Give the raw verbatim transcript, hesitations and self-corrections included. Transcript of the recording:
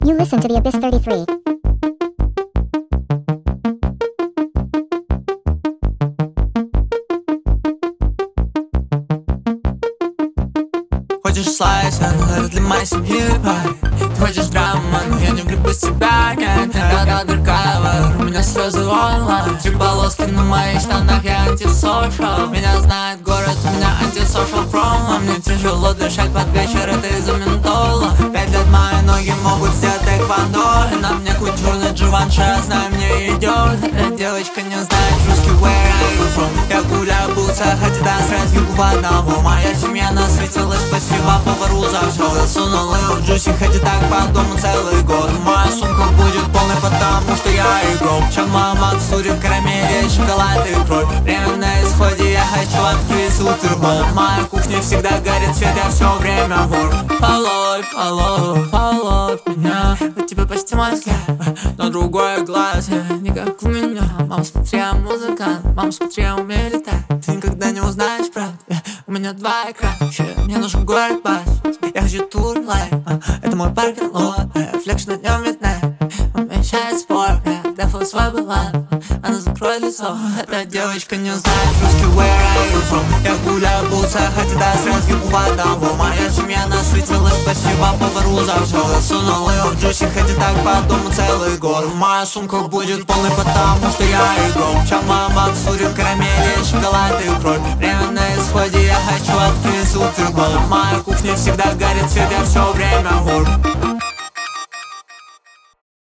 You listen to the Abyss thirty-three. Хочешь слайс, но это для моей семьи, пай. Ты хочешь драма, но я не влюблюсь в тебя, нет. Я undercover, у меня слезы онлайн. Три полоски на моих штанах, я антисошал. Меня знает город, у меня антисошал промо. Мне тяжело дышать под вечер, это из-за ментола. Пять лет мои ноги могут сделать тэквондо. И на мне культурный дживанши, я знаю, мне идет. Эта девочка не знает русский, where are you from? Я гуляю в бутсах, хотя сразу югу в одному. Моя семья насытилась, спасибо повару за все. Засунул ее в джуси, хотя так по дому целый год. Моя сумка будет полной, потому что я игрок. Чем мама судит карамели, шоколад и кровь. Время на исходе, я хочу открыть супербол. Моя кухня всегда горит свет, я все время вор. Follow, follow, follow меня. У тебя почти мой взгляд, но другой глаз, не как у меня. Мама, смотри, я музыкант, мама, смотри, я умею летать. Ты никогда не узнаешь правду, у меня два экрана. Мне нужен город бас, я хочу тур лайф. Это мой паркинг лот, флекш на нем виднее. Умещает спор, дефол свой бывает. Она закроет лицо, эта девочка не знает русский, where are you from? Я гуляю в бутсах, хотя да сразу югу в одного. Моя семья насытилась, спасибо повару за все. Засунул ее в джуси, хотя так по дому целый год. Моя сумка будет полной, потому что я игрок. Чем мама судит карамели, шоколад и кровь. Время на исходе, я хочу открыть супербол. Моя кухня всегда горит свет, я все время вор.